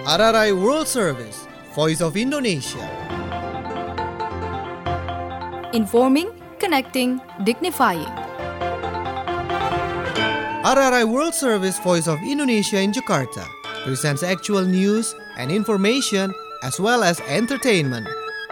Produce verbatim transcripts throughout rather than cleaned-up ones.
R R I World Service, Voice of Indonesia. Informing, connecting, dignifying. R R I World Service, Voice of Indonesia in Jakarta presents actual news and information as well as entertainment.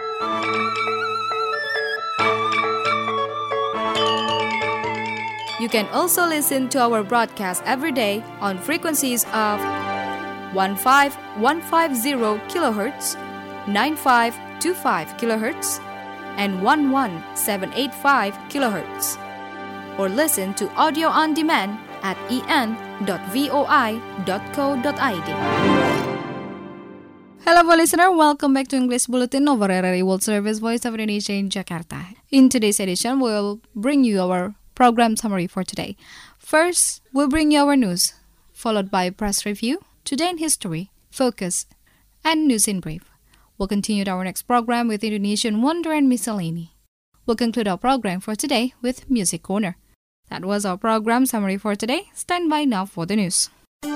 You can also listen to our broadcast every day on frequencies of fifteen fifteen kilohertz, ninety-five twenty-five kilohertz, and eleven seven eighty-five kilohertz. Or listen to audio on demand at e n dot voi dot co dot i d. Hello, listener. Welcome back to English Bulletin of R R I World Service, Voice of Indonesia in Jakarta. In today's edition, we'll bring you our program summary for today. First, we'll bring you our news, followed by press review, Today in History, Focus, and News in Brief. We'll continue our next program with Indonesian Wonder and Miscellany. We'll conclude our program for today with Music Corner. That was our program summary for today. Stand by now for the news.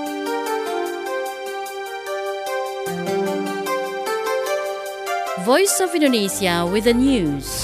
Voice of Indonesia with the news.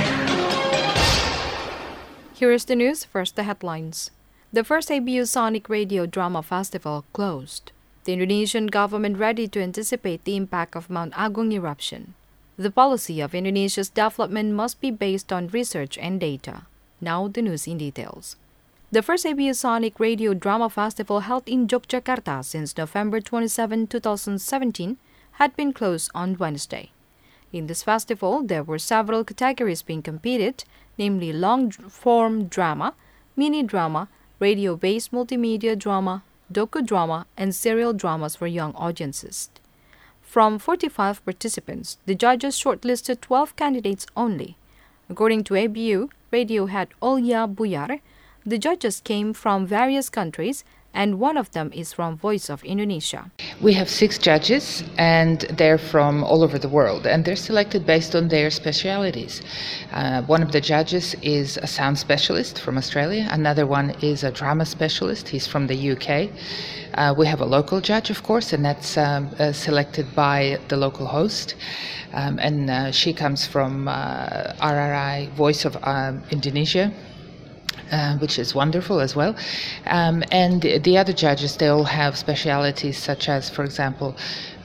Here is the news. First, the headlines. The first A B U Sonic Radio Drama Festival closed. The Indonesian government ready to anticipate the impact of Mount Agung eruption. The policy of Indonesia's development must be based on research and data. Now the news in details. The first A B U Sonic Radio Drama Festival held in Yogyakarta since November twenty-seventh, twenty seventeen had been closed on Wednesday. In this festival, there were several categories being competed, namely long-form drama, mini-drama, radio-based multimedia drama, docu-drama, and serial dramas for young audiences. From forty-five participants, the judges shortlisted twelve candidates only. According to A B U radio head Olya Buyar, the judges came from various countries, and one of them is from Voice of Indonesia. We have six judges, and they're from all over the world, and they're selected based on their specialities. Uh, one of the judges is a sound specialist from Australia. Another one is a drama specialist. He's from the U K. Uh, we have a local judge, of course, and that's um, uh, selected by the local host. Um, and uh, she comes from uh, R R I Voice of um, Indonesia. Uh, which is wonderful as well. Um, and the, the other judges, they all have specialities such as, for example,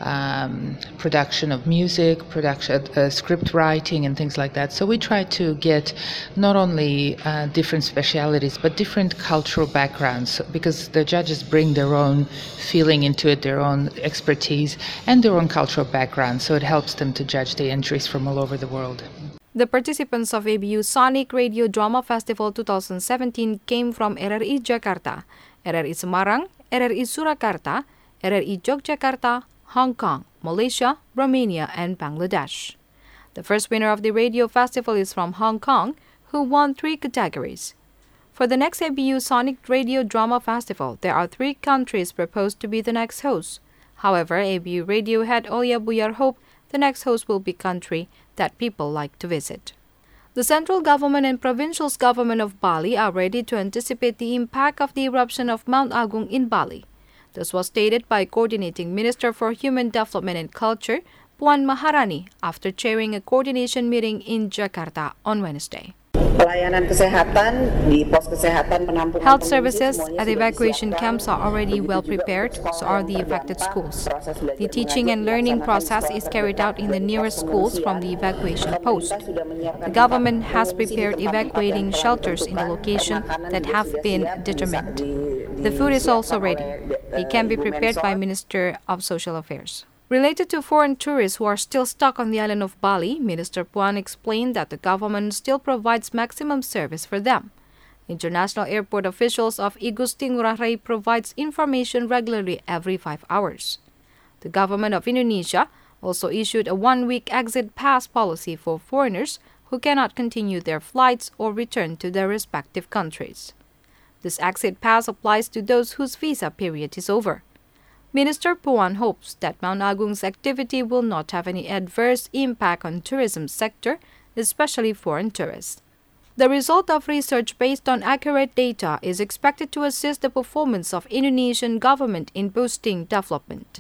um, production of music, production, uh, script writing, and things like that. So we try to get not only uh, different specialities, but different cultural backgrounds, because the judges bring their own feeling into it, their own expertise, and their own cultural background. So it helps them to judge the entries from all over the world. The participants of A B U Sonic Radio Drama Festival twenty seventeen came from R R I Jakarta, R R I Semarang, R R I Surakarta, R R I Yogyakarta, Hong Kong, Malaysia, Romania, and Bangladesh. The first winner of the radio festival is from Hong Kong, who won three categories. For the next A B U Sonic Radio Drama Festival, there are three countries proposed to be the next host. However, A B U radio head Olya Buyar hoped the next host will be country that people like to visit. The central government and provincial government of Bali are ready to anticipate the impact of the eruption of Mount Agung in Bali. This was stated by Coordinating Minister for Human Development and Culture, Puan Maharani, after chairing a coordination meeting in Jakarta on Wednesday. Pelayanan kesehatan di pos kesehatan penampungan Health services at evacuation camps are already well prepared, so are the affected schools. The teaching and learning process is carried out in the nearest schools from the evacuation post. The government has prepared evacuating shelters in the location that have been determined. The food is also ready. It can be prepared by Minister of Social Affairs. Related to foreign tourists who are still stuck on the island of Bali, Minister Puan explained that the government still provides maximum service for them. International airport officials of Igusti Ngurah Rai provides information regularly every five hours. The government of Indonesia also issued a one-week exit pass policy for foreigners who cannot continue their flights or return to their respective countries. This exit pass applies to those whose visa period is over. Minister Puan hopes that Mount Agung's activity will not have any adverse impact on tourism sector, especially foreign tourists. The result of research based on accurate data is expected to assist the performance of Indonesian government in boosting development.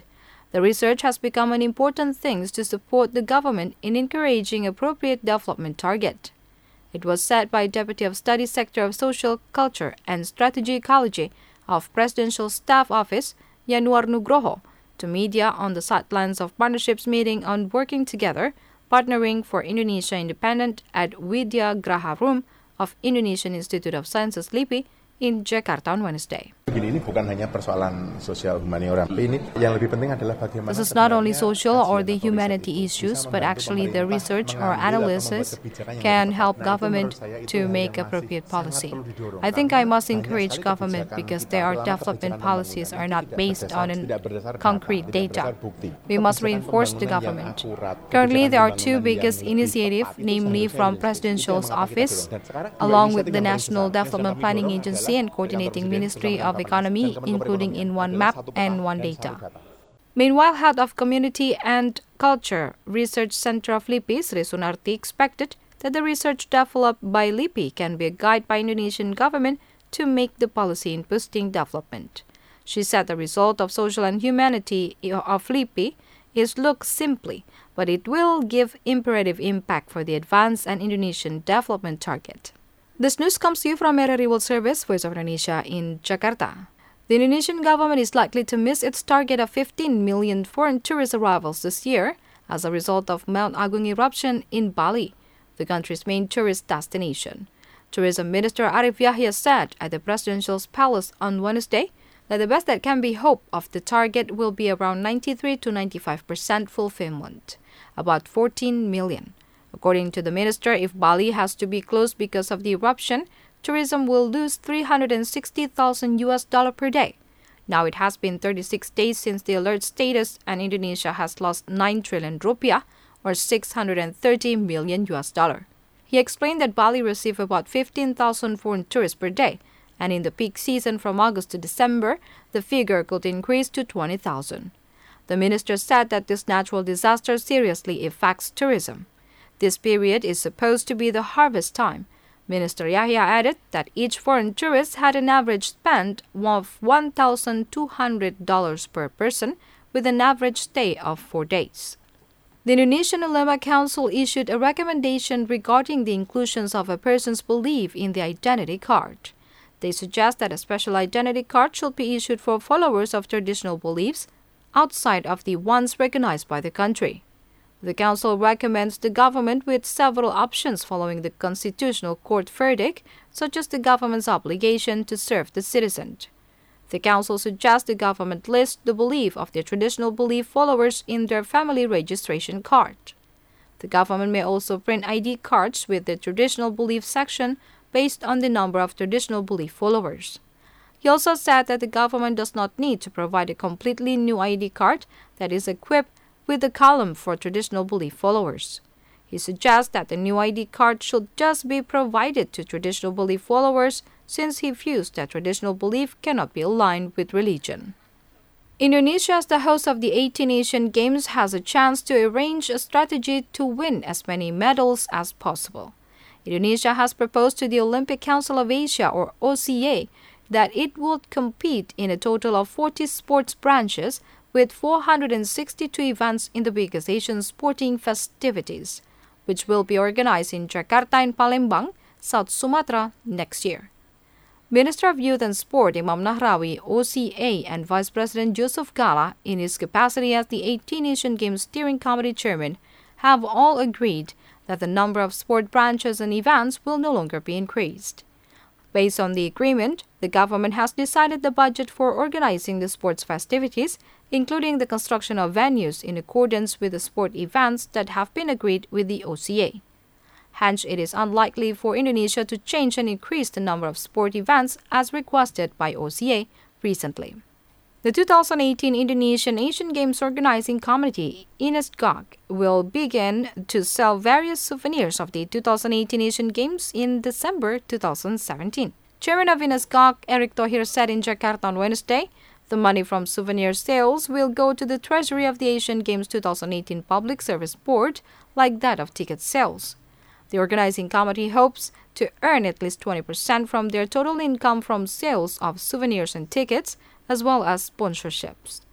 The research has become an important thing to support the government in encouraging appropriate development target. It was said by Deputy of Studies Sector of Social, Culture and Strategy Ecology of Presidential Staff Office, Yanuar Nugroho, to media on the sidelines of partnerships meeting on working together, partnering for Indonesia Independent at Widya Graha Room of Indonesian Institute of Sciences LIPI in Jakarta on Wednesday. Ini bukan hanya persoalan sosial humaniora. Ini yang lebih penting adalah bagaimana. This is not only social or the humanity issues, but actually the research or analysis can help government to make appropriate policy. I think I must encourage government because their development policies are not based on concrete data. We must reinforce the government. Currently, there are two biggest initiatives, namely from Presidential's Office, along with the National Development Planning Agency and Coordinating Ministry of Economy, including in One Map and One Data. Meanwhile, Head of Community and Culture Research Center of LIPI, Sri Sunarti, expected that the research developed by LIPI can be a guide by Indonesian government to make the policy in boosting development. She said the result of social and humanity of LIPI is look simply, but it will give imperative impact for the advanced and Indonesian development target. This news comes to you from R R I World Service, Voice of Indonesia in Jakarta. The Indonesian government is likely to miss its target of fifteen million foreign tourist arrivals this year as a result of Mount Agung eruption in Bali, the country's main tourist destination. Tourism Minister Arif Yahya said at the Presidential Palace on Wednesday that the best that can be hoped of the target will be around ninety-three to ninety-five percent fulfillment, about fourteen million. According to the minister, if Bali has to be closed because of the eruption, tourism will lose three hundred sixty thousand U S dollar per day. Now it has been thirty-six days since the alert status and Indonesia has lost nine trillion rupiah or six hundred thirty million U S dollar. He explained that Bali received about fifteen thousand foreign tourists per day, and in the peak season from August to December, the figure could increase to twenty thousand. The minister said that this natural disaster seriously affects tourism. This period is supposed to be the harvest time. Minister Yahya added that each foreign tourist had an average spend of one thousand two hundred dollars per person, with an average stay of four days. The Indonesian Ulama Council issued a recommendation regarding the inclusions of a person's belief in the identity card. They suggest that a special identity card should be issued for followers of traditional beliefs outside of the ones recognized by the country. The Council recommends the government with several options following the Constitutional Court verdict, such as the government's obligation to serve the citizen. The Council suggests the government list the belief of their traditional belief followers in their family registration card. The government may also print I D cards with the traditional belief section based on the number of traditional belief followers. He also said that the government does not need to provide a completely new I D card that is equipped with a column for traditional belief followers. He suggests that the new I D card should just be provided to traditional belief followers since he views that traditional belief cannot be aligned with religion. Indonesia, as the host of the eighteen Asian Games, has a chance to arrange a strategy to win as many medals as possible. Indonesia has proposed to the Olympic Council of Asia, or O C A, that it would compete in a total of forty sports branches with four hundred sixty-two events in the biggest Asian sporting festivities, which will be organized in Jakarta and Palembang, South Sumatra, next year. Minister of Youth and Sport Imam Nahrawi, O C A, and Vice President Yusuf Kala, in his capacity as the eighteen Asian Games Steering Committee Chairman, have all agreed that the number of sport branches and events will no longer be increased. Based on the agreement, the government has decided the budget for organizing the sports festivities, including the construction of venues in accordance with the sport events that have been agreed with the O C A. Hence, it is unlikely for Indonesia to change and increase the number of sport events as requested by O C A recently. The two thousand eighteen Indonesian Asian Games Organizing Committee, I N A S G O C, will begin to sell various souvenirs of the two thousand eighteen Asian Games in December two thousand seventeen. Chairman of I N A S G O C, Erick Thohir, said in Jakarta on Wednesday, the money from souvenir sales will go to the treasury of the Asian Games twenty eighteen Public Service Board, like that of ticket sales. The organizing committee hopes to earn at least twenty percent from their total income from sales of souvenirs and tickets, as well as sponsorships.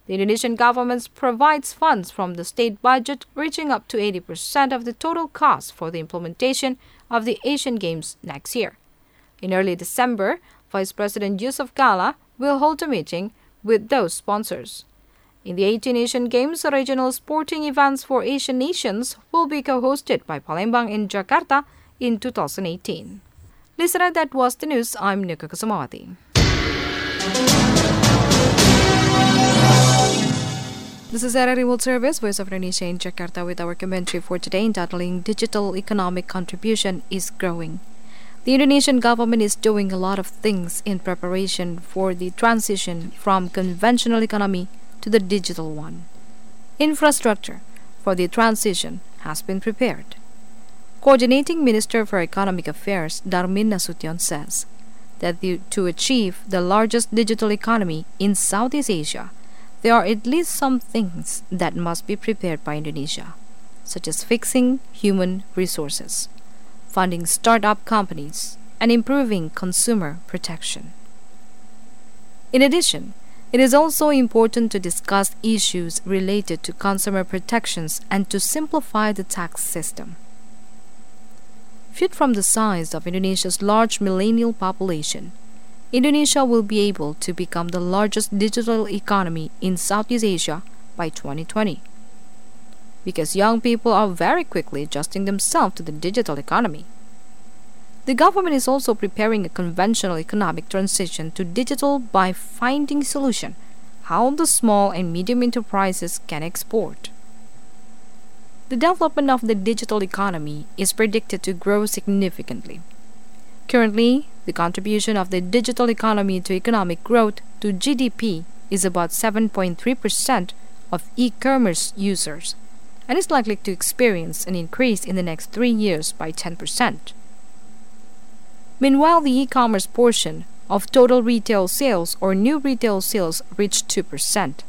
The Indonesian government provides funds from the state budget, reaching up to eighty percent of the total cost for the implementation of the Asian Games next year. In early December, Vice President Yusuf Kala will hold a meeting with those sponsors. In the eighteen Asian Games, regional sporting events for Asian nations will be co-hosted by Palembang and Jakarta in two thousand eighteen. Listener, that was the news. I'm Nika Kusumawati. This is R R I World Service, Voice of Indonesia in Jakarta, with our commentary for today entitled Digital Economic Contribution is Growing. The Indonesian government is doing a lot of things in preparation for the transition from conventional economy to the digital one. Infrastructure for the transition has been prepared. Coordinating Minister for Economic Affairs Darmin Nasution says that the, to achieve the largest digital economy in Southeast Asia, there are at least some things that must be prepared by Indonesia, such as fixing human resources, funding startup companies, and improving consumer protection. In addition, it is also important to discuss issues related to consumer protections and to simplify the tax system. Viewed from the size of Indonesia's large millennial population, Indonesia will be able to become the largest digital economy in Southeast Asia by twenty twenty. Because young people are very quickly adjusting themselves to the digital economy. The government is also preparing a conventional economic transition to digital by finding solution how the small and medium enterprises can export. The development of the digital economy is predicted to grow significantly. Currently, the contribution of the digital economy to economic growth to G D P is about seven point three percent of e-commerce users and is likely to experience an increase in the next three years by ten percent. Meanwhile, the e-commerce portion of total retail sales or new retail sales reached two percent.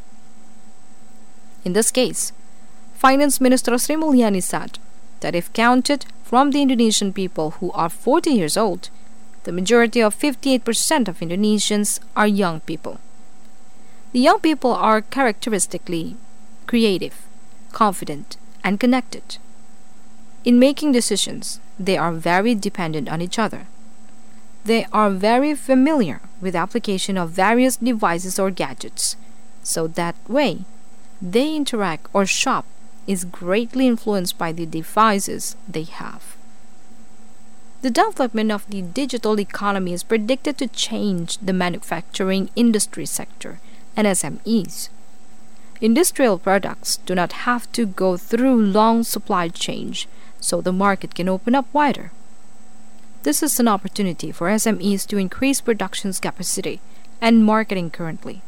In this case, Finance Minister Sri Mulyani said that if counted from the Indonesian people who are forty years old, the majority of fifty-eight percent of Indonesians are young people. The young people are characteristically creative, confident, and connected. In making decisions, they are very dependent on each other. They are very familiar with application of various devices or gadgets, so that way they interact or shop is greatly influenced by the devices they have. The development of the digital economy is predicted to change the manufacturing industry sector and S M Es. Industrial products do not have to go through long supply chains, so the market can open up wider. This is an opportunity for S M Es to increase production capacity and marketing currently.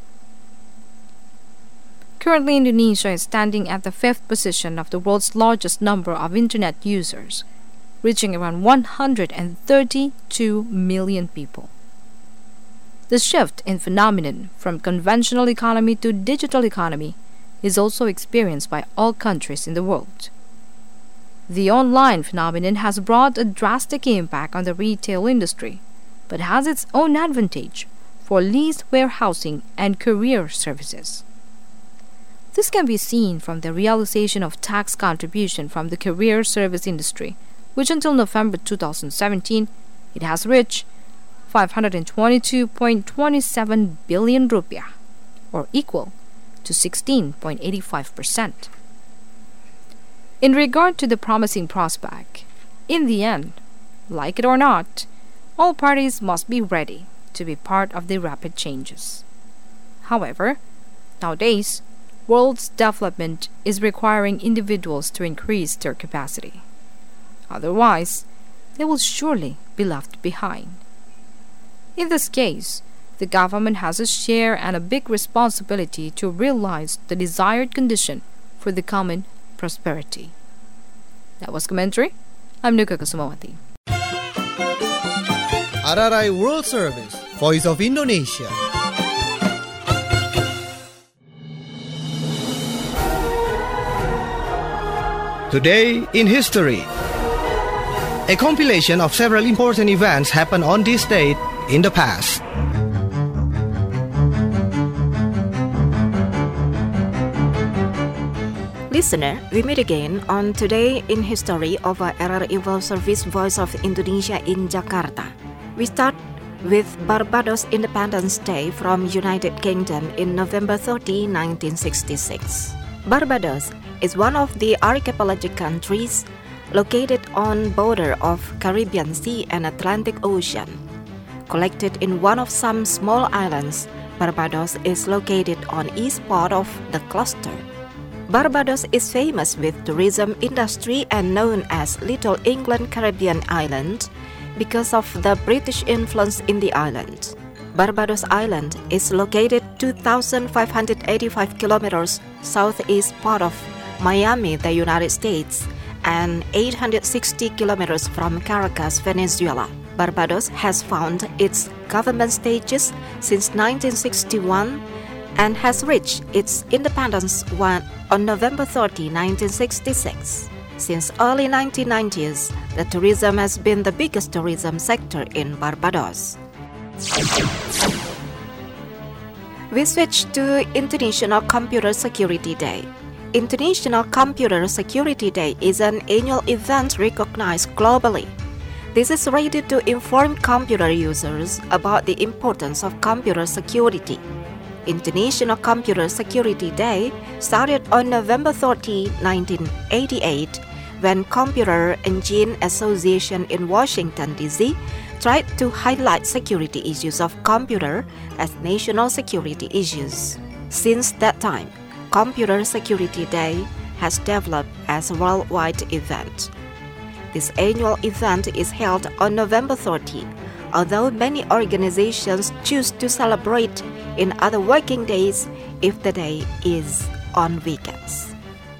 Currently, Indonesia is standing at the fifth position of the world's largest number of internet users, reaching around one hundred thirty-two million people. The shift in phenomenon from conventional economy to digital economy is also experienced by all countries in the world. The online phenomenon has brought a drastic impact on the retail industry, but has its own advantage for leased warehousing and courier services. This can be seen from the realization of tax contribution from the courier service industry, which until November two thousand seventeen, it has reached five hundred twenty-two point two seven billion rupiah, or equal to sixteen point eight five percent. In regard to the promising prospect, in the end, like it or not, all parties must be ready to be part of the rapid changes. However, nowadays, world's development is requiring individuals to increase their capacity. Otherwise, they will surely be left behind. In this case, the government has a share and a big responsibility to realize the desired condition for the common prosperity. That was commentary. I'm Nika Kusumawati. R R I World Service, Voice of Indonesia. Today in History. A compilation of several important events happened on this date in the past. Listener, we meet again on Today in History of R R I World Service Voice of Indonesia in Jakarta. We start with Barbados Independence Day from United Kingdom in November thirtieth, nineteen sixty-six. Barbados is one of the archipelagic countries located on border of Caribbean Sea and Atlantic Ocean. Collected in one of some small islands, Barbados is located on east part of the cluster. Barbados is famous with tourism industry and known as Little England Caribbean Island because of the British influence in the island. Barbados Island is located two thousand five hundred eighty-five kilometers southeast part of Miami, the United States, and eight hundred sixty kilometers from Caracas, Venezuela. Barbados has found its government status since nineteen sixty-one and has reached its independence on November thirtieth, nineteen sixty-six. Since early nineteen nineties, the tourism has been the biggest tourism sector in Barbados. We switch to International Computer Security Day. International Computer Security Day is an annual event recognized globally. This is rated to inform computer users about the importance of computer security. International Computer Security Day started on November thirtieth, nineteen eighty-eight, when Computer Engine Association in Washington, D C tried to highlight security issues of computer as national security issues. Since that time, Computer Security Day has developed as a worldwide event. This annual event is held on November thirtieth, although many organizations choose to celebrate in other working days if the day is on weekends.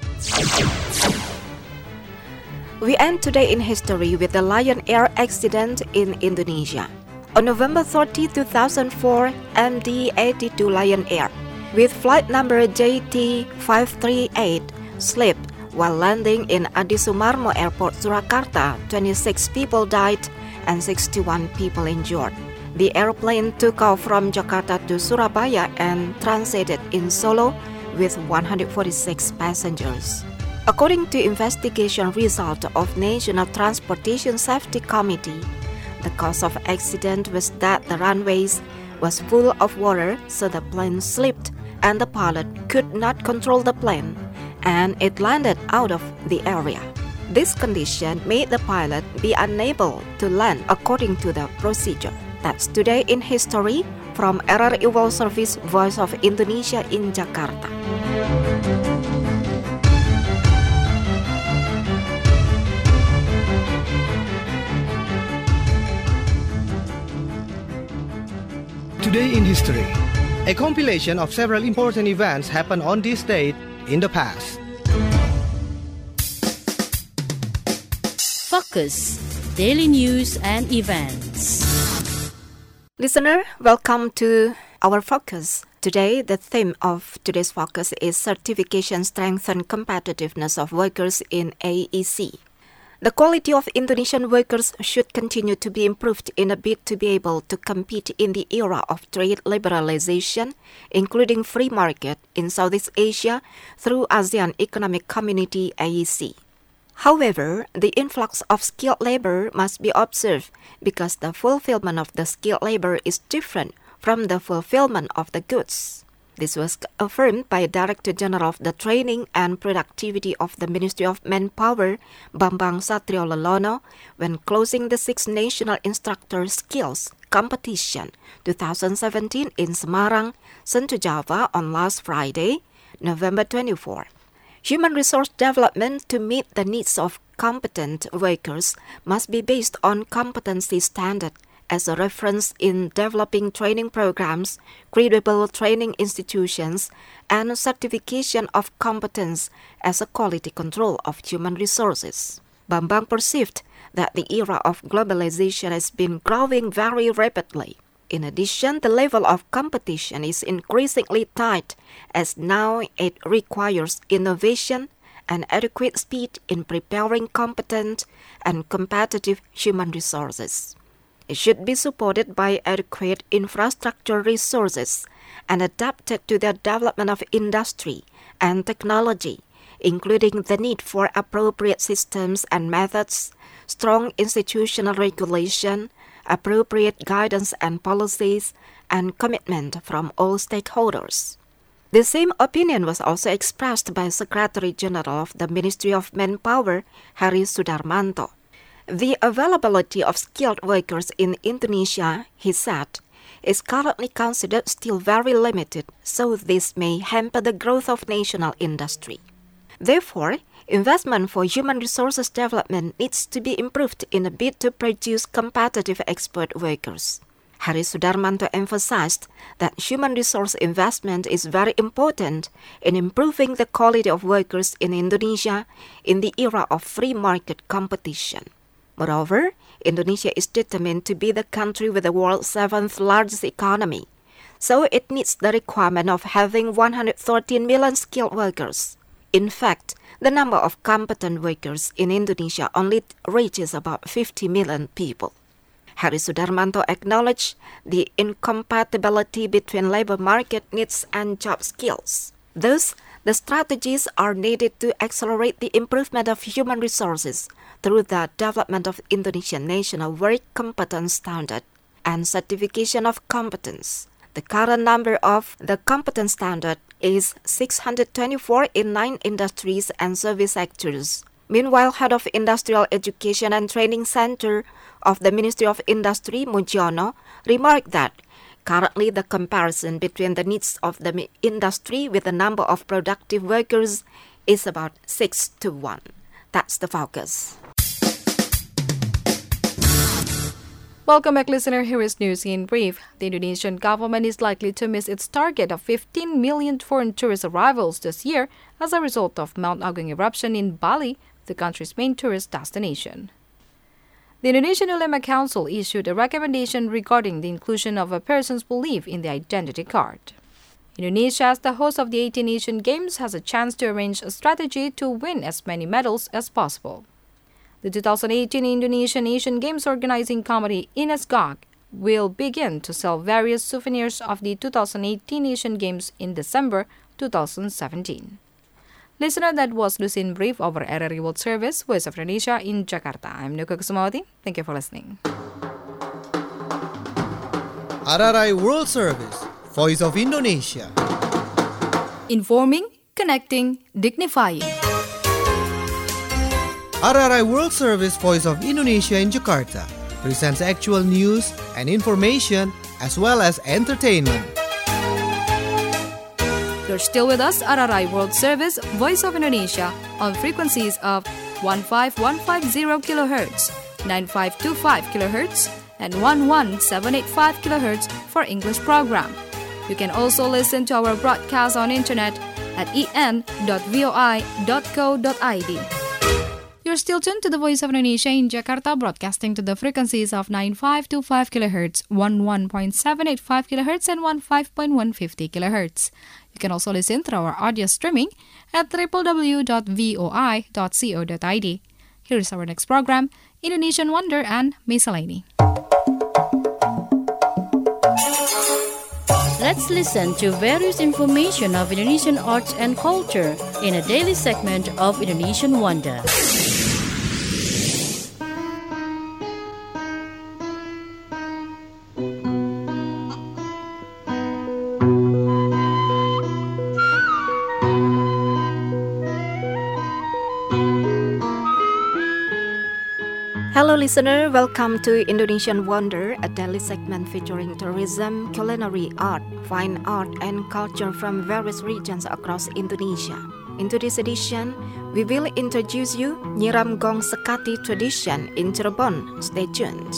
We end Today in History with the Lion Air accident in Indonesia. On November thirtieth, two thousand four, M D eighty-two Lion Air, with flight number J T five thirty-eight, slipped while landing in Adi Sumarmo Airport, Surakarta. twenty-six people died and sixty-one people injured. The airplane took off from Jakarta to Surabaya and transited in Solo with one hundred forty-six passengers. According to investigation result of National Transportation Safety Committee, the cause of accident was that the runways was full of water, so the plane slipped and the pilot could not control the plane, and it landed out of the area. This condition made the pilot be unable to land according to the procedure. That's Today in History from R R I World Service Voice of Indonesia in Jakarta. Today in History, a compilation of several important events happened on this date in the past. Focus, daily news and events. Listener, welcome to our Focus. Today, the theme of today's Focus is Certification Strengthen Competitiveness of Workers in A E C. The quality of Indonesian workers should continue to be improved in a bid to be able to compete in the era of trade liberalization, including free market in Southeast Asia through ASEAN Economic Community A E C. However, the influx of skilled labor must be observed because the fulfillment of the skilled labor is different from the fulfillment of the goods. This was affirmed by Director General of the Training and Productivity of the Ministry of Manpower, Bambang Satriolalono, when closing the sixth National Instructor Skills Competition twenty seventeen in Semarang, Sentul Java on last Friday, November twenty-fourth. Human resource development to meet the needs of competent workers must be based on competency standard as a reference in developing training programs, credible training institutions, and certification of competence as a quality control of human resources. Bambang perceived that the era of globalization has been growing very rapidly. In addition, the level of competition is increasingly tight as now it requires innovation and adequate speed in preparing competent and competitive human resources. It should be supported by adequate infrastructure resources and adapted to the development of industry and technology, including the need for appropriate systems and methods, strong institutional regulation, appropriate guidance and policies, and commitment from all stakeholders. The same opinion was also expressed by Secretary General of the Ministry of Manpower, Heri Sudarmanto. The availability of skilled workers in Indonesia, he said, is currently considered still very limited, so this may hamper the growth of national industry. Therefore, investment for human resources development needs to be improved in a bid to produce competitive expert workers. Heri Sudarmanto emphasized that human resource investment is very important in improving the quality of workers in Indonesia in the era of free market competition. Moreover, Indonesia is determined to be the country with the world's seventh largest economy, so it meets the requirement of having one hundred thirteen million skilled workers. In fact, the number of competent workers in Indonesia only reaches about fifty million people. Heri Sudarmanto acknowledged the incompatibility between labor market needs and job skills. Thus, the strategies are needed to accelerate the improvement of human resources through the development of Indonesian National Work Competence Standard and certification of competence. The current number of the competence standard is six hundred twenty-four in nine industries and service sectors. Meanwhile, Head of Industrial Education and Training Center of the Ministry of Industry, Mujiono, remarked that currently the comparison between the needs of the industry with the number of productive workers is about six to one. That's the focus. Welcome back, listener. Here is news in brief. The Indonesian government is likely to miss its target of fifteen million foreign tourist arrivals this year as a result of Mount Agung eruption in Bali, the country's main tourist destination. The Indonesian Ulema Council issued a recommendation regarding the inclusion of a person's belief in the identity card. Indonesia, as the host of the eighteenth Asian Games, has a chance to arrange a strategy to win as many medals as possible. The two thousand eighteen Indonesian Asian Games Organizing Committee, INASGOC, will begin to sell various souvenirs of the two thousand eighteen Asian Games in December two thousand seventeen. Listener, that was news in brief over R R I World Service, Voice of Indonesia in Jakarta. I'm Nuka Kusumawati. Thank you for listening. R R I World Service, Voice of Indonesia. Informing, connecting, dignifying. R R I World Service, Voice of Indonesia in Jakarta presents actual news and information as well as entertainment. You're still with us, R R I World Service, Voice of Indonesia, on frequencies of one five one five zero kilohertz, nine five two five kilohertz, and one one seven eight five kilohertz for English program. You can also listen to our broadcast on internet at e n dot voi dot co dot i d. You're still tuned to the Voice of Indonesia in Jakarta, broadcasting to the frequencies of nine five two five kilohertz, eleven point seven eight five kilohertz, and fifteen point one five zero kilohertz. You can also listen through our audio streaming at w w w dot voi dot co dot i d. Here is our next program, Indonesian Wonder and Miscellany. Let's listen to various information of Indonesian arts and culture in a daily segment of Indonesian Wonder. Hello listener, welcome to Indonesian Wonder, a daily segment featuring tourism, culinary art, fine art and culture from various regions across Indonesia. In today's edition, we will introduce you Nyiram Gong Sekati tradition in Cirebon. Stay tuned.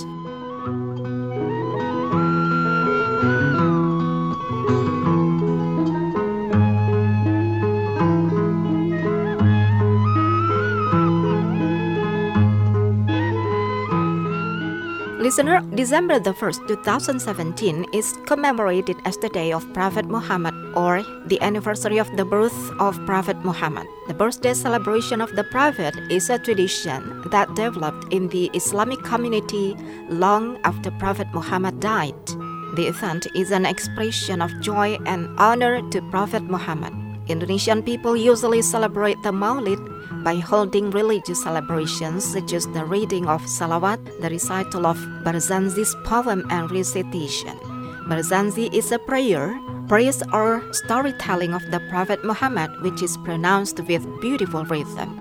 Listener, December the first, two thousand seventeen is commemorated as the day of Prophet Muhammad, or the anniversary of the birth of Prophet Muhammad. The birthday celebration of the Prophet is a tradition that developed in the Islamic community long after Prophet Muhammad died. The event is an expression of joy and honor to Prophet Muhammad. Indonesian people usually celebrate the Maulid by holding religious celebrations such as the reading of salawat, the recital of Barzanzi's poem and recitation. Barzanzi is a prayer, praise or storytelling of the Prophet Muhammad, which is pronounced with beautiful rhythm.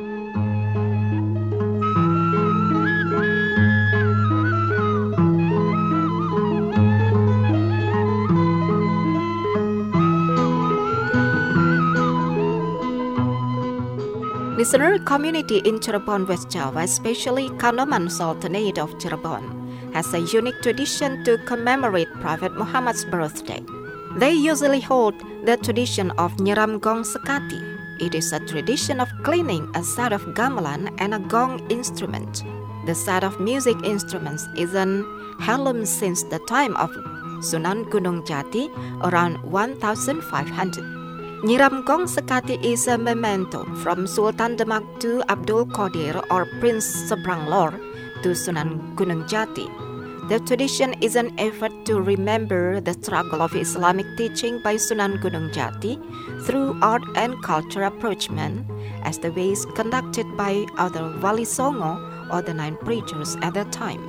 Listener, community in Cirebon, West Java, especially Kanoman Sultanate of Cirebon, has a unique tradition to commemorate Prophet Muhammad's birthday. They usually hold the tradition of Nyiram Gong Sekati. It is a tradition of cleaning a set of gamelan and a gong instrument. The set of music instruments is an heirloom since the time of Sunan Gunung Jati around fifteen hundred. Nyiram Gong Sekati is a memento from Sultan Demak to Abdul Qadir or Prince Sebranglor to Sunan Gunung Jati. The tradition is an effort to remember the struggle of Islamic teaching by Sunan Gunung Jati through art and culture approachment as the ways conducted by other Wali Songo or the nine preachers at that time.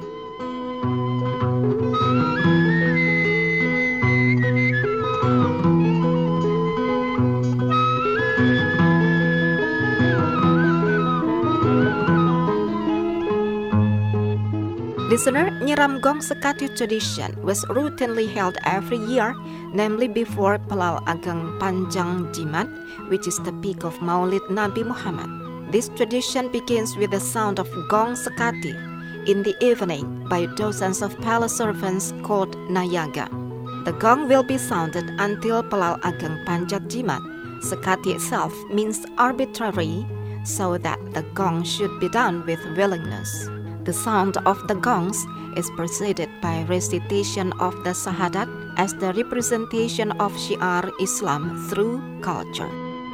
Listener, Nyiram Gong Sekati tradition was routinely held every year, namely before Pelal Ageng Panjang Jimat, which is the peak of Maulid Nabi Muhammad. This tradition begins with the sound of Gong Sekati in the evening by dozens of palace servants called Nayaga. The gong will be sounded until Pelal Ageng Panjat Jimat. Sekati itself means arbitrary, so that the gong should be done with willingness. The sound of the gongs is preceded by recitation of the Shahadat as the representation of Syiar Islam through culture.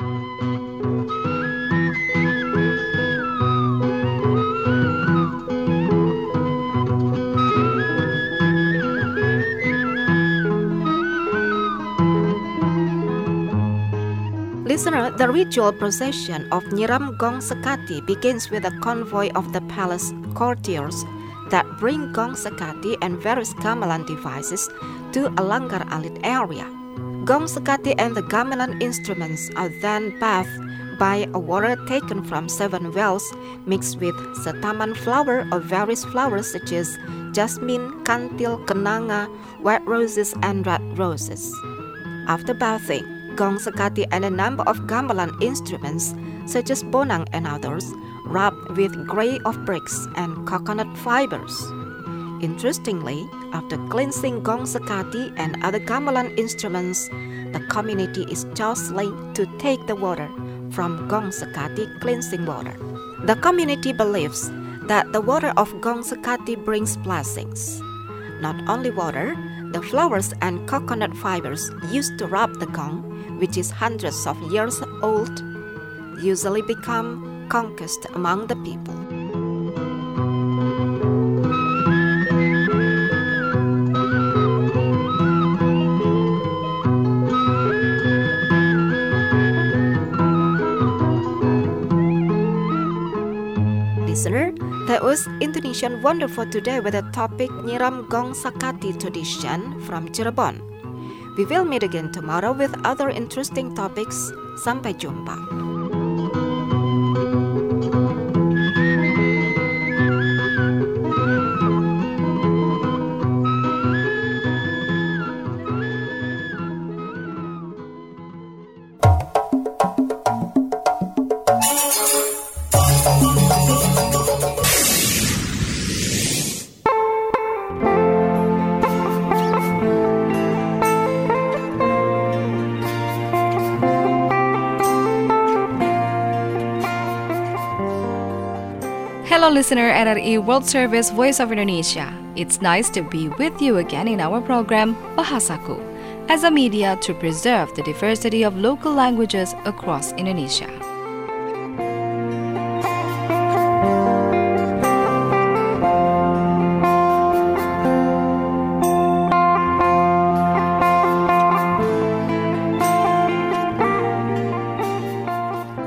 Listener, the ritual procession of Nyiram Gong Sekati begins with a convoy of the palace courtiers that bring Gong Sekati and various gamelan devices to a Langgar Alit area. Gong Sekati and the gamelan instruments are then bathed by a water taken from seven wells mixed with setaman flower or various flowers such as jasmine, kantil, kenanga, white roses, and red roses. After bathing, Gong Sekati and a number of gamelan instruments, such as bonang and others, rubbed with grey of bricks and coconut fibers. Interestingly, after cleansing Gong Sekati and other gamelan instruments, the community is jostling to take the water from Gong Sekati cleansing water. The community believes that the water of Gong Sekati brings blessings. Not only water, the flowers and coconut fibers used to rub the gong, which is hundreds of years old, usually become conquest among the people. Listener, that was Indonesian Wonder for today with the topic Nyiram Gong Sekati tradition from Cirebon. We will meet again tomorrow with other interesting topics. Sampai jumpa. Hello listener N R I World Service Voice of Indonesia. It's nice to be with you again in our program Bahasaku, as a media to preserve the diversity of local languages across Indonesia.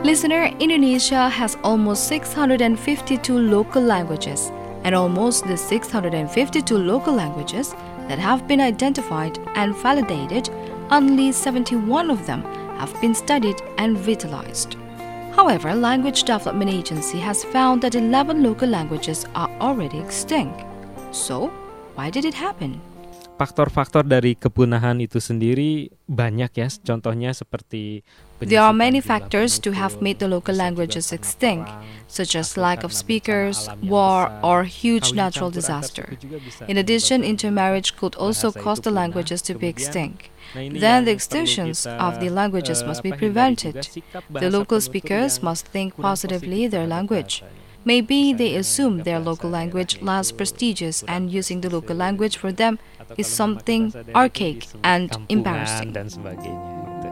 Listener, Indonesia has almost six hundred fifty-two local languages, and almost the six hundred fifty-two local languages that have been identified and validated, only seventy-one of them have been studied and vitalized. However, Language Development Agency has found that eleven local languages are already extinct. So, why did it happen? Faktor-faktor dari kepunahan itu sendiri banyak ya, contohnya seperti there are many factors to have made the local languages extinct, such as lack of speakers, war, or huge natural disaster. In addition, intermarriage could also cause the languages to be extinct. Then the extinctions of the languages must be prevented. The local speakers must think positively their language. Maybe they assume their local language less prestigious, and using the local language for them is something archaic and embarrassing. Dan sebagainya.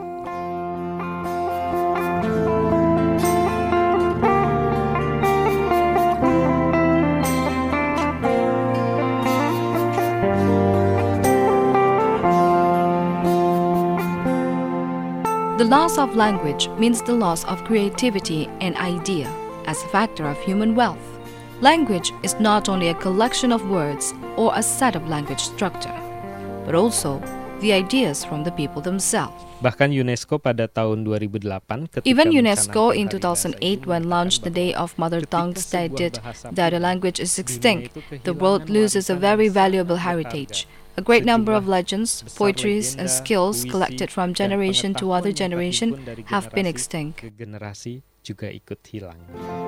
The loss of language means the loss of creativity and idea as a factor of human wealth. Language is not only a collection of words or a set of language structure, but also the ideas from the people themselves. Bahkan UNESCO pada tahun dua ribu delapan ketika Even UNESCO in two thousand eight, when launched the Day of Mother Tongue, stated that a language is extinct, the world loses a very valuable heritage. A great number of legends, poetries, and skills collected from generation to other generation have been extinct. Generasi juga ikut hilang.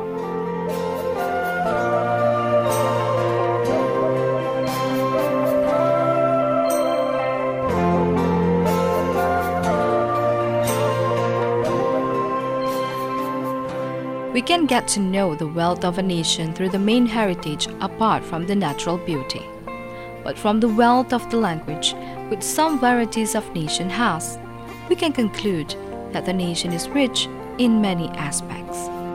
We can get to know the wealth of a nation through the main heritage apart from the natural beauty, but from the wealth of the language which some varieties of nation has, we can conclude that the nation is rich in many aspects.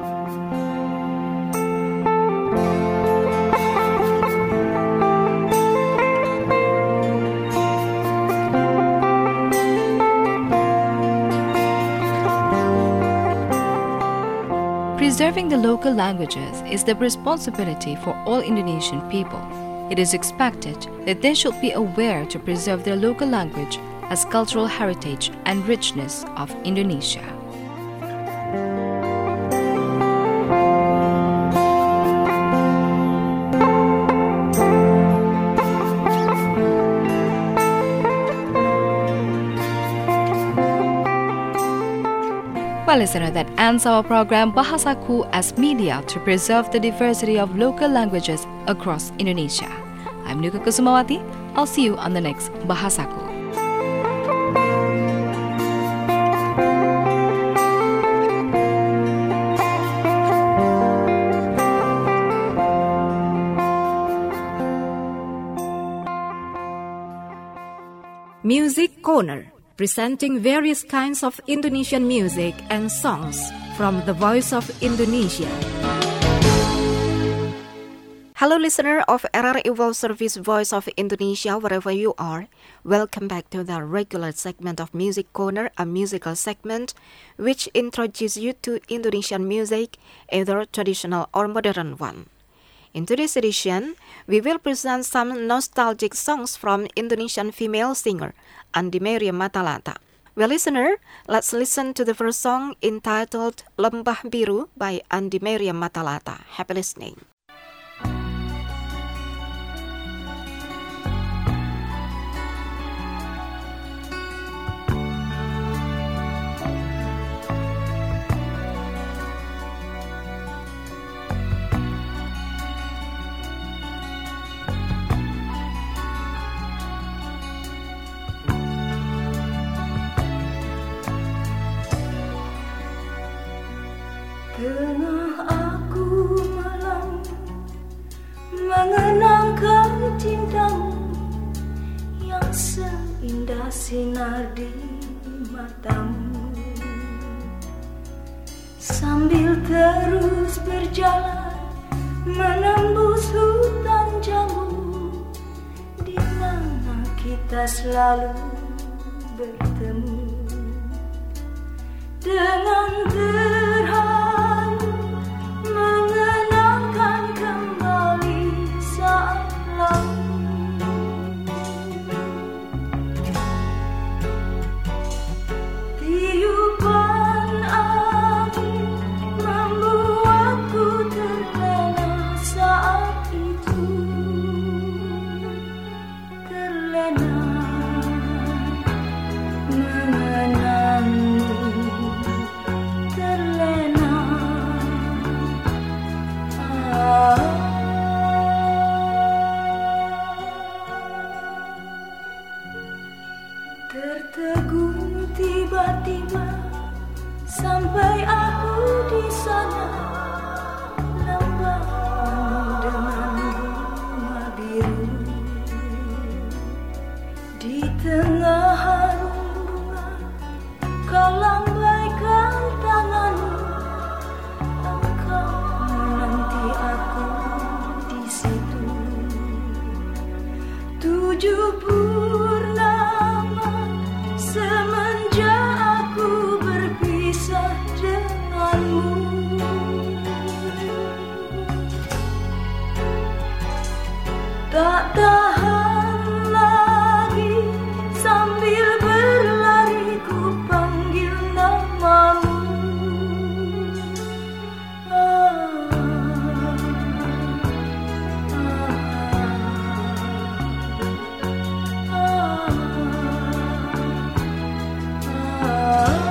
Preserving the local languages is the responsibility for all Indonesian people. It is expected that they should be aware to preserve their local language as cultural heritage and richness of Indonesia. Well, listener, that ends our program Bahasaku as media to preserve the diversity of local languages across Indonesia. I'm Nuka Kusumawati. I'll see you on the next Bahasaku. Music Corner, presenting various kinds of Indonesian music and songs from the Voice of Indonesia. Hello listener of R R I World Service Voice of Indonesia, wherever you are. Welcome back to the regular segment of Music Corner, a musical segment which introduces you to Indonesian music, either traditional or modern one. In today's edition, we will present some nostalgic songs from Indonesian female singer, Andi Maria Matalata. Well, listener, let's listen to the first song entitled Lembah Biru by Andi Maria Matalata. Happy listening. Tengah aku malam mengenangkan cintamu yang seindah sinar di matamu, sambil terus berjalan menembus hutan jambu di mana kita selalu bertemu. dengan terharu mengenangkan kembali saat lalu. Tiupan angin membuatku terlena saat itu, terlena mengenangmu, terlena. Ah. Tertegun tiba-tiba sampai aku di sana, lembah dengan bunga biru. Di tengah harum bunga kau lambaikan tanganmu, engkau menanti aku di situ. Tujuh purnama semenjak aku berpisah denganmu. Tak tahan lagi, sambil berlari ku panggil namamu. Ah, ah, ah, ah.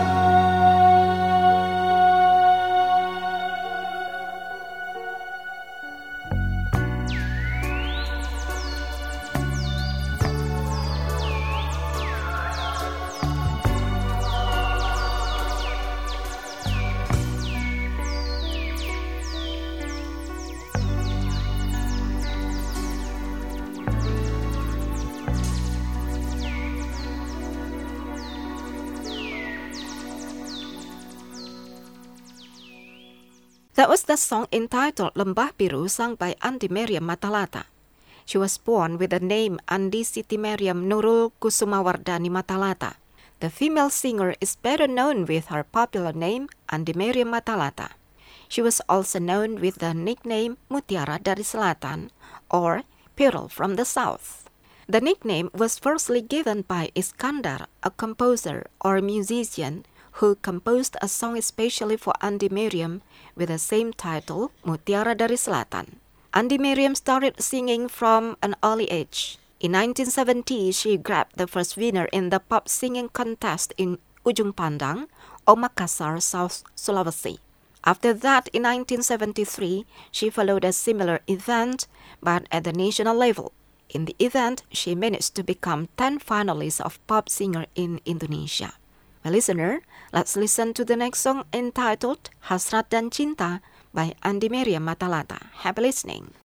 That was the song entitled Lembah Biru, sung by Andi Maryam Matalata. She was born with the name Andi Siti Maryam Nurul Kusumawardani Matalata. The female singer is better known with her popular name Andi Maryam Matalata. She was also known with the nickname Mutiara dari Selatan or Pearl from the South. The nickname was firstly given by Iskandar, a composer or musician who composed a song especially for Andi Maryam with the same title, Mutiara dari Selatan. Andi Maryam started singing from an early age. In nineteen seventy, she grabbed the first winner in the pop singing contest in Ujung Pandang, or Makassar, South Sulawesi. After that, in nineteen seventy-three, she followed a similar event, but at the national level. In the event, she managed to become ten finalists of pop singer in Indonesia. My listener, let's listen to the next song entitled Hasrat dan Cinta by Andi Maryam Matalata. Happy listening.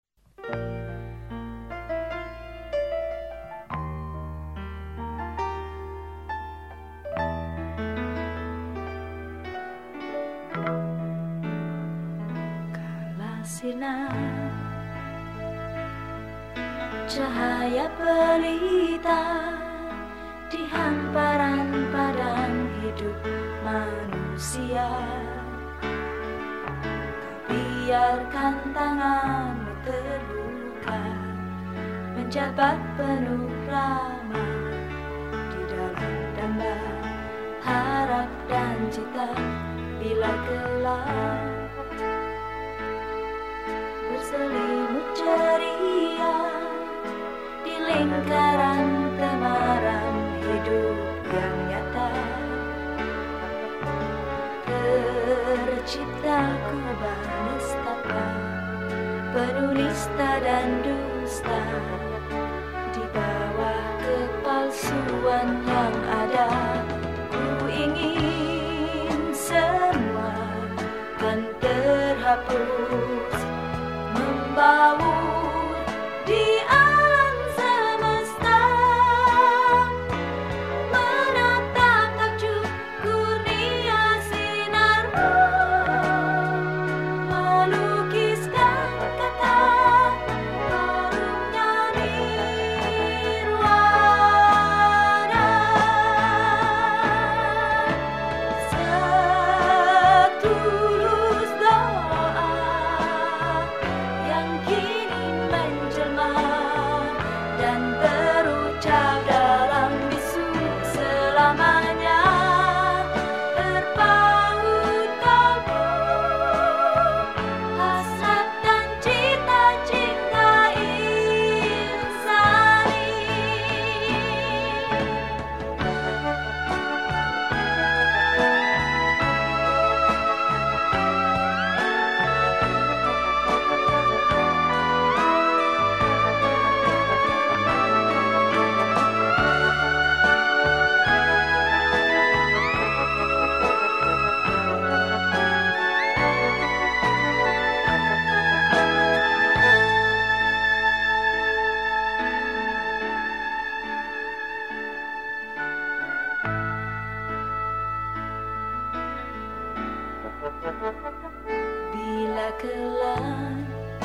Kala sinar cahaya pelita di hamparan padang hidup manusia, kau biarkan tanganmu terbuka, menjabat penuh ramah di dalam dambaan harap dan cita. Bila gelap berselimut ceria di lingkaran temaram hidup yang nyata, tercipta kubah nestapa, penuh nista dan dusta, di bawah kepalsuan yang ada. Ku ingin semua kan terhapus, membaur di alam semesta, menatap takjub kurnia sinarmu, melukiskan kata harumnya nirwana. terucap dalam bisu selamanya. Terpaut kalbu, hasrat dan cita-cita insani. Bila kelam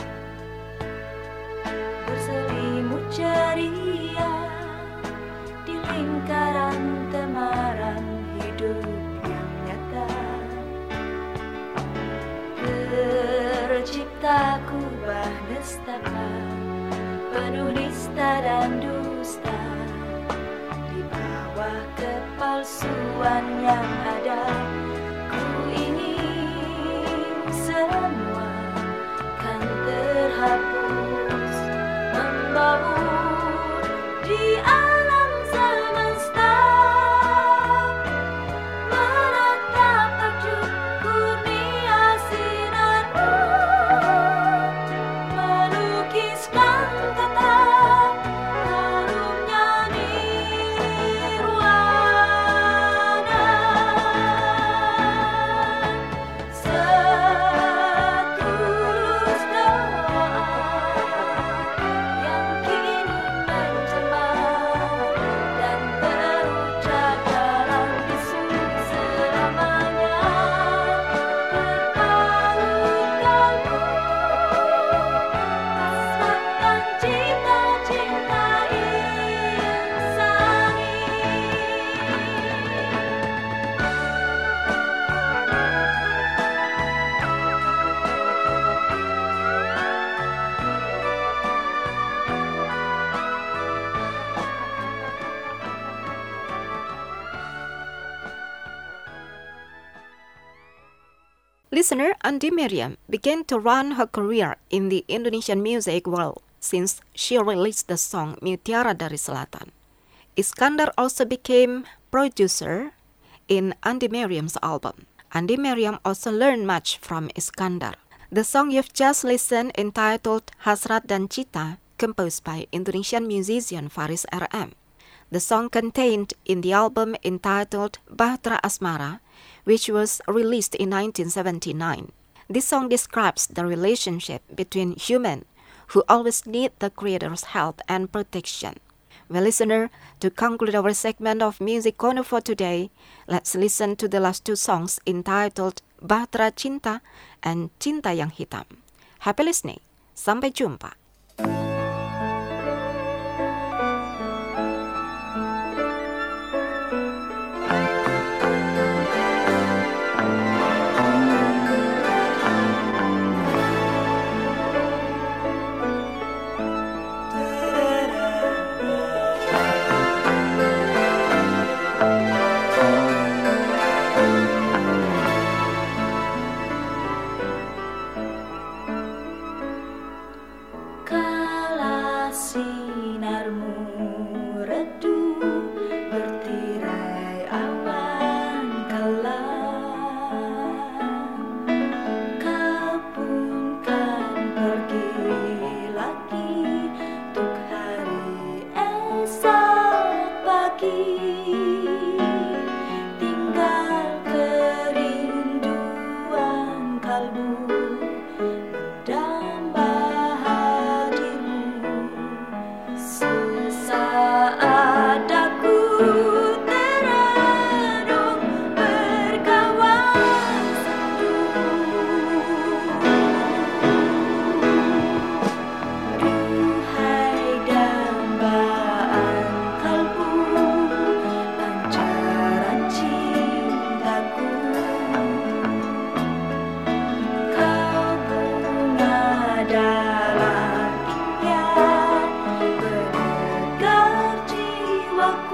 berselimut ceria di lingkaran temaram hidup yang nyata, tercipta kubah nestapa penuh nista dan dusta. Di bawah kepalsuan yang ada, ku ingin semua kan terhapus, membaur di alam semesta, menatap takjub kurnia sinarmu, melukiskan tata harumnya nirwana. Setulus doa yang kini menjelma dan terucap dalam bisu selamanya. Terpaut kalbu, hasrat dan cita-cita insani. Listener Andi Miriam began to run her career in the Indonesian music world since she released the song Mutiara dari Selatan. Iskandar also became producer in Andi Miriam's album. Andi Miriam also learned much from Iskandar. The song you've just listened, entitled Hasrat dan Cita, composed by Indonesian musician Faris R M. The song contained in the album entitled Bahtera Asmara, which was released in nineteen seventy-nine. This song describes the relationship between humans who always need the Creator's help and protection. Well, listener, to conclude our segment of Music Corner for today, let's listen to the last two songs entitled Bahtera Cinta and Cinta Yang Hitam. Happy listening. Sampai jumpa. Kau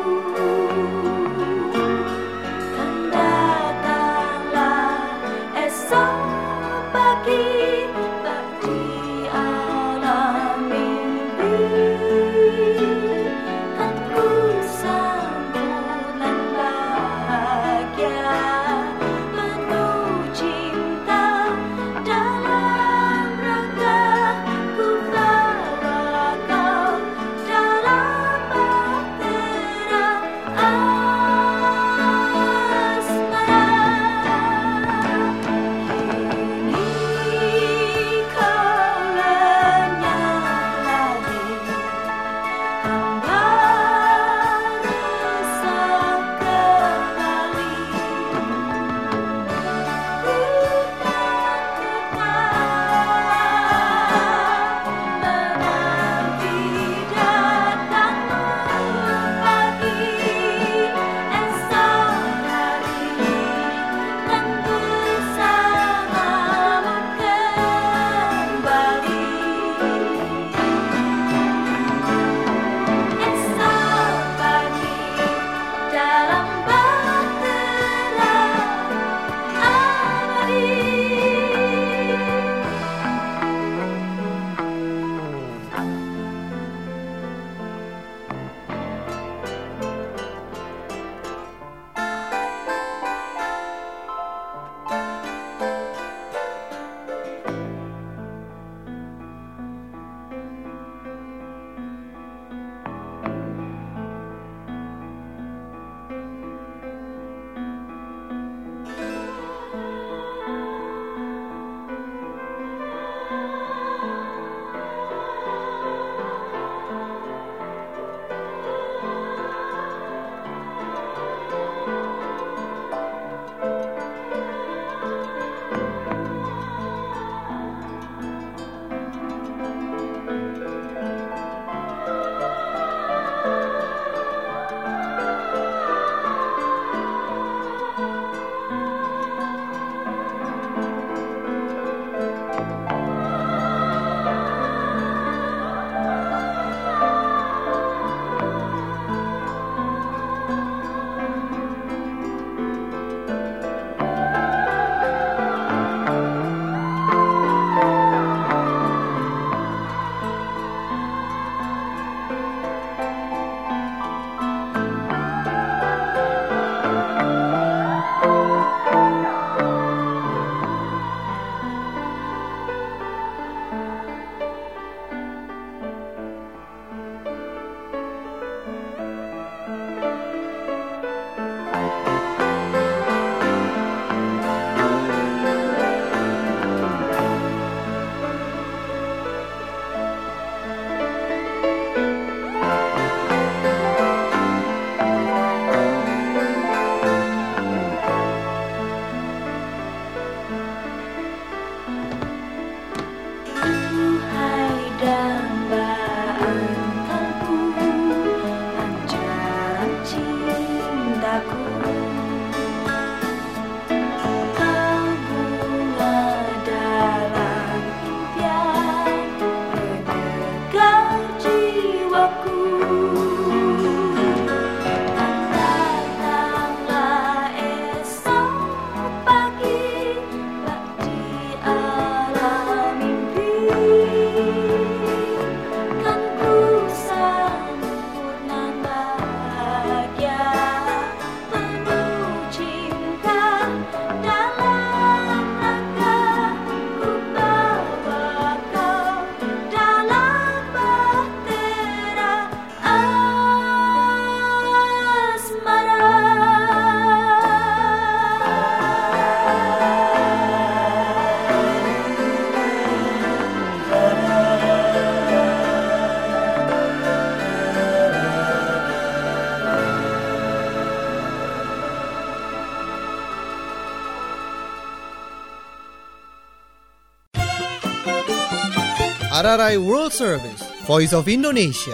R R I World Service, Voice of Indonesia.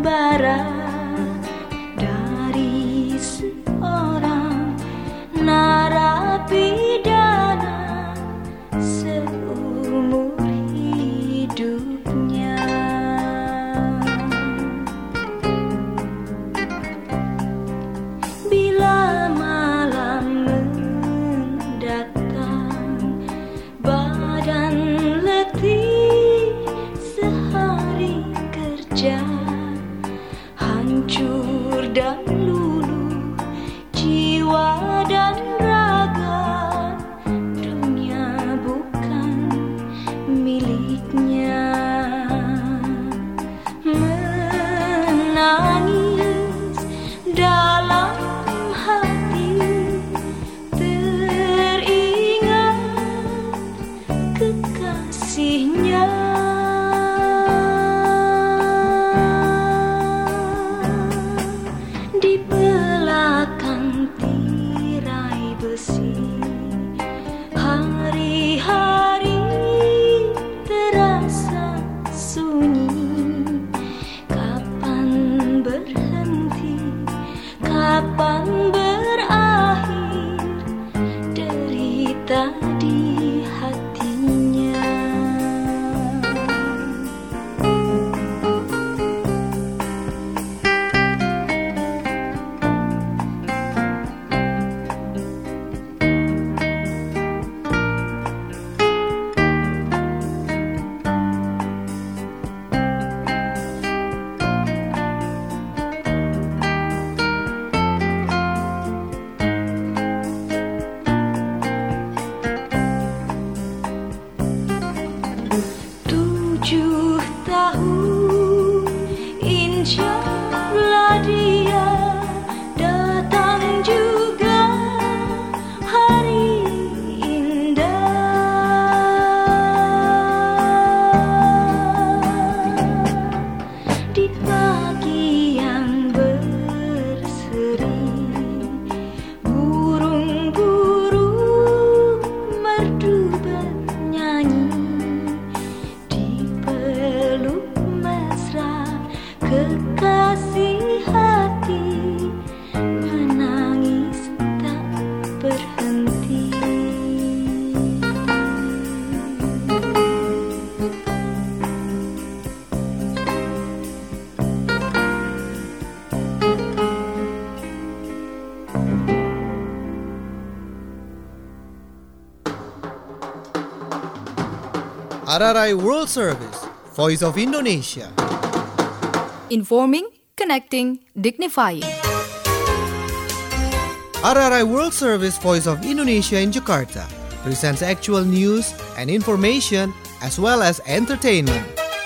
membara dari seorang narapidana seumur hidupnya. Bila malam mendatang, badan letih sehari kerja, hancur dan luluh jiwa dan raga, dunia bukan miliknya. Menangis dalam hati, teringat kekasihnya. Di belakang tirai besi, hari-hari terasa sunyi. Kapan berhenti, kapan berakhir derita di hatinya. Tujuh tahun insyaallah dia datang juga hari indah. Di pagi yang berseri, burung-burung merdu bernyanyi. Peluk mesra kekasih hati, menangis tak berhenti. R R I World Service, Voice of Indonesia. Informing, connecting, dignifying. R R I World Service, Voice of Indonesia in Jakarta presents actual news and information as well as entertainment.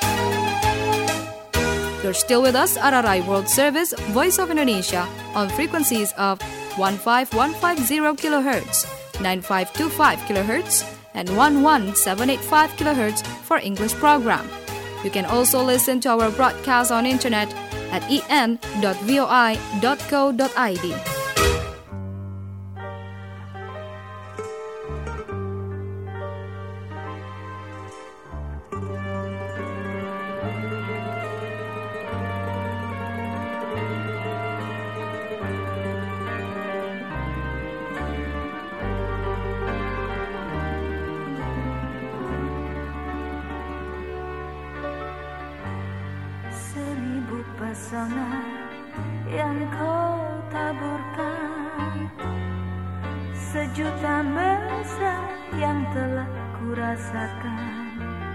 You're still with us, R R I World Service, Voice of Indonesia, on frequencies of one five one five zero kilohertz, nine five two five kilohertz, and one one seven eight five kilohertz for English program. You can also listen to our broadcast on internet at e n dot voi dot co dot i d. Seribu pesona yang kau taburkan, sejuta mesra yang telah kurasakan.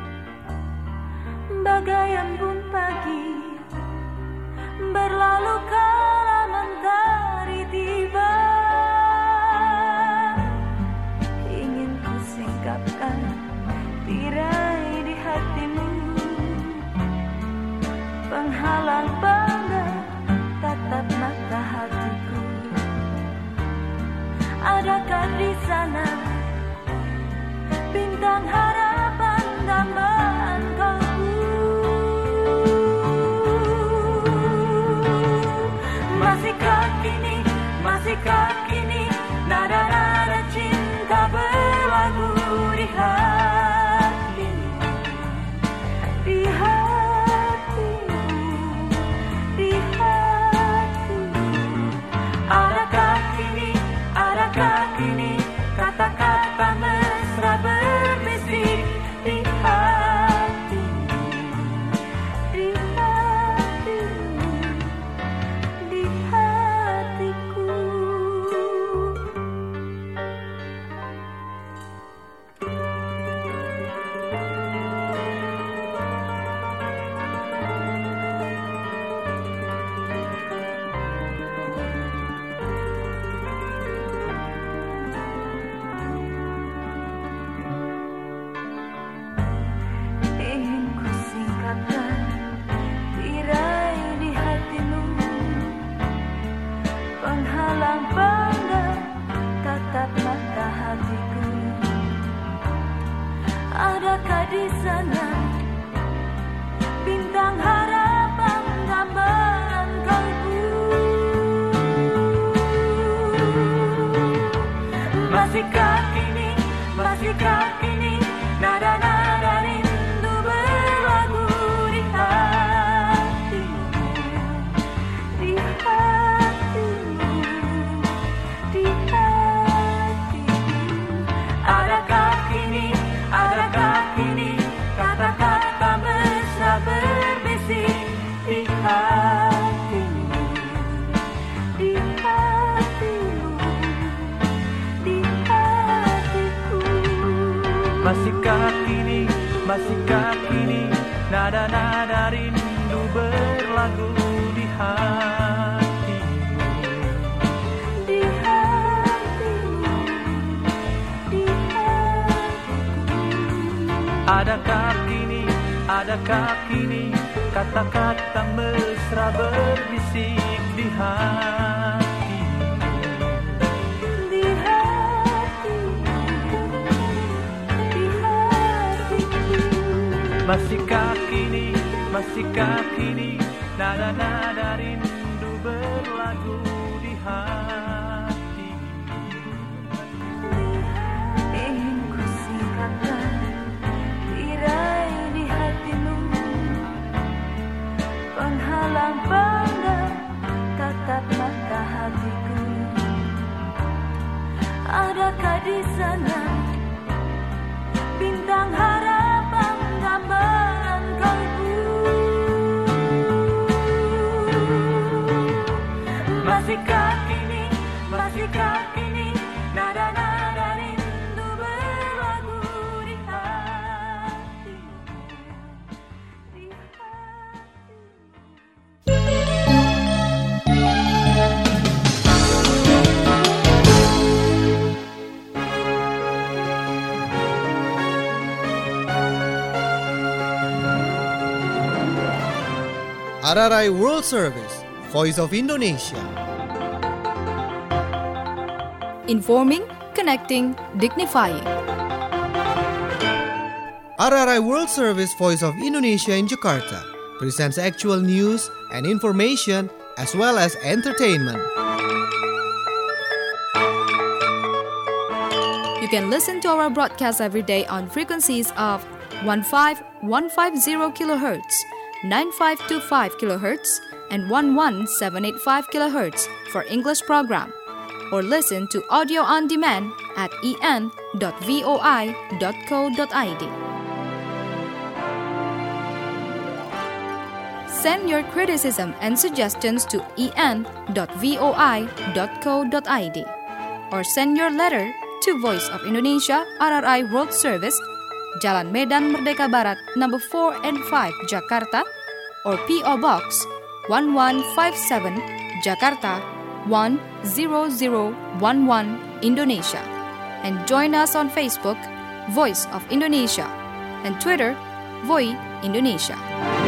Bagai embun pagi berlalu kala mentari tiba, ingin ku singkapkan tirai di hatimu, penghalang bangga tatap mata hatiku. Adakah di sana bintang harapan dambaan kalbu? Masihkah kini, masihkah kini nada-nada cinta berlagu di hati, di hati, hatimu, di hatimu, di hatiku. Masihkah kini, masihkah kini nada-nada rindu berlagu di hatimu, di hatimu, di hatiku. Adakah kini, adakah kini kata-kata mesra berbisik di hatimu, di hatimu, di hatiku. masihkah kini, masihkah kini nada-nada rindu berlagu di hatimu. Ingin ku singkapkan tirai di hatimu, penghalang pandang tatap mata hatiku. Adakah di sana bintang harapan gambaran kalbu? Masihkah kini, masihkah kini nada-nada rindu berlagu di hatimu, di R R I World Service, Voice of Indonesia. Informing, connecting, dignifying. R R I World Service, Voice of Indonesia in Jakarta presents actual news and information as well as entertainment. You can listen to our broadcast every day on frequencies of one five one five zero kilohertz, nine five two five kilohertz, and one one seven eight five kilohertz for English program, or listen to audio on demand at e n dot voi dot co dot i d. Send your criticism and suggestions to e n dot voi dot co dot i d, or send your letter to Voice of Indonesia R R I World Service, Jalan Medan Merdeka Barat, number four and five, Jakarta, or P O Box one one five seven, Jakarta one zero zero one one, Indonesia. And join us on Facebook, Voice of Indonesia, and Twitter, Voi Indonesia.